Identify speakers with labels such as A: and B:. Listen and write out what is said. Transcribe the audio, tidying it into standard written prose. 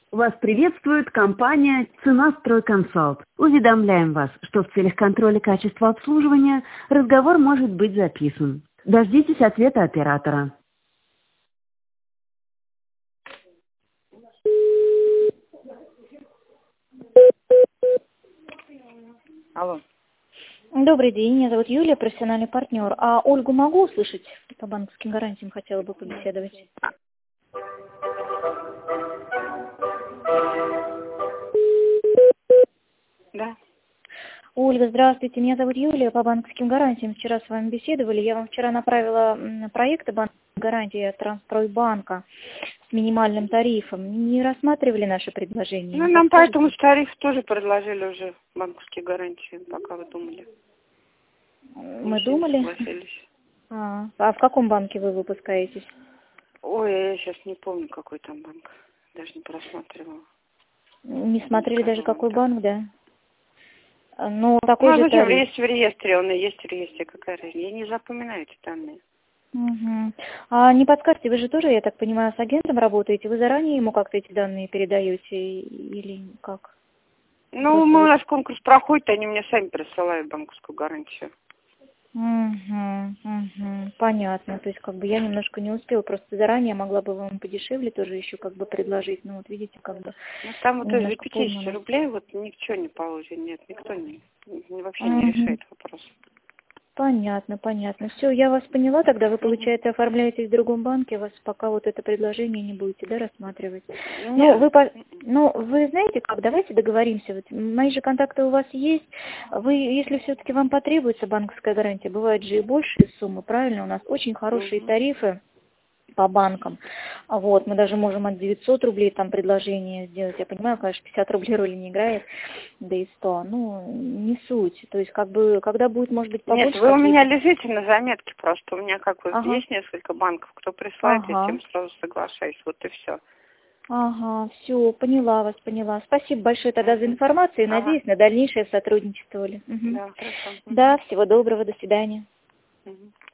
A: Вас приветствует компания «Ценастройконсалт». Уведомляем вас, что в целях контроля качества обслуживания разговор может быть записан. Дождитесь ответа оператора. Алло.
B: Добрый день, меня зовут Юлия, профессиональный партнер. А Ольгу могу услышать? По банковским гарантиям хотела бы побеседовать.
A: Да.
B: Ольга, здравствуйте, меня зовут Юлия, по банковским гарантиям вчера с вами беседовали. Я вам вчера направила проекты банковской гарантии от Трансстройбанка с минимальным тарифом. Не рассматривали наши предложения?
A: Ну, нам поэтому с тариф тоже предложили уже банковские гарантии, пока вы думали.
B: Мы думали?
A: Согласились.
B: А в каком банке вы выпускаетесь?
A: Ой, я сейчас не помню, какой там банк. Даже не просматривала.
B: Не смотрели даже, какой
A: так.
B: банк, да? Ну, такой же
A: зачем?
B: тариф.
A: Есть в реестре, он и есть в реестре. Какая разница? Я не запоминаю эти данные.
B: Угу. А не подскажете, вы же тоже, я так понимаю, с агентом работаете? Вы заранее ему как-то эти данные передаете или как?
A: Ну, у нас конкурс проходит, они мне сами присылают банковскую гарантию.
B: Понятно. То есть, как бы я немножко не успела, просто заранее могла бы вам подешевле тоже еще как бы предложить. Ну, вот видите, как бы
A: Ну, там вот из-за
B: немножко
A: 50
B: поймано.
A: рублей вот ничего не положено. Нет, никто вообще не решает вопрос.
B: Понятно. Все, я вас поняла, тогда вы, получается, оформляетесь в другом банке, вас пока вот это предложение не будете, да, рассматривать. Ну, вы знаете как, давайте договоримся, вот мои же контакты у вас есть, вы, если все-таки вам потребуется банковская гарантия, бывают же и большие суммы, правильно, у нас очень хорошие тарифы по банкам. Вот, мы даже можем от 900 рублей там предложение сделать. Я понимаю, конечно, 50 рублей роли не играет, да и 100. Ну, не суть. То есть, как бы, когда будет, может быть, побольше...
A: Нет, вы у меня лежите на заметке просто. У меня как бы есть несколько банков, кто присылает, я с тем сразу соглашаюсь. Вот и все.
B: Все, поняла вас, поняла. Спасибо большое тогда за информацию и надеюсь на дальнейшее сотрудничество.
A: Да, хорошо.
B: Да, всего доброго, до свидания.